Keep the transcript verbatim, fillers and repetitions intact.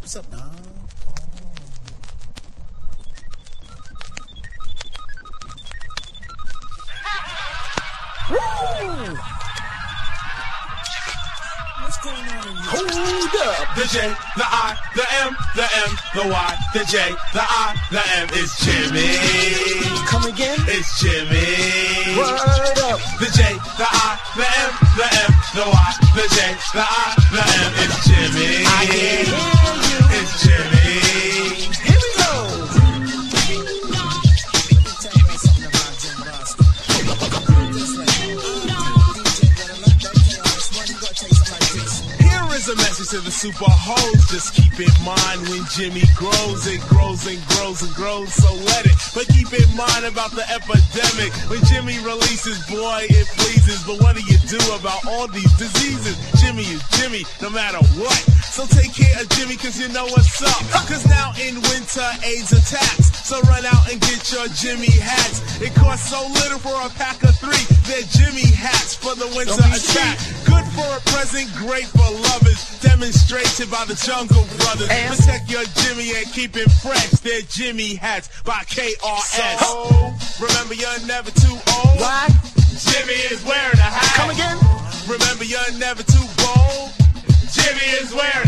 What's up, Don? Woo! What's going on in here? Hold up! The J, the I, the M, the M, the Y, the J, the I, the M. It's Jimmy. Come again? It's Jimmy. Word up! The J, the I, the M, the M, the Y, the J, the I, the M. It's Jimmy. I can hear you. It's Jimmy. Here we go! Here is a message to the super hoes. Just keep in mind when Jimmy grows, it grows and grows and grows, so let it. But keep in mind about the epidemic. When Jimmy releases, boy, it pleases. But what do you do about all these diseases? Jimmy is Jimmy, no matter what. So take care of Jimmy, cause you know what's up. Cause now in winter, AIDS attacks. So run out and get your Jimmy hats. It costs so little for a pack of three. They're Jimmy hats for the winter attack. Good for a present, great for lovers. Demonstrated by the Jungle Brothers. And protect your Jimmy and keep it fresh. They're Jimmy hats by K R S. So, remember you're never too old. Why? Jimmy is wearing a hat. Come again? Remember you're never too bold. Jimmy is wearing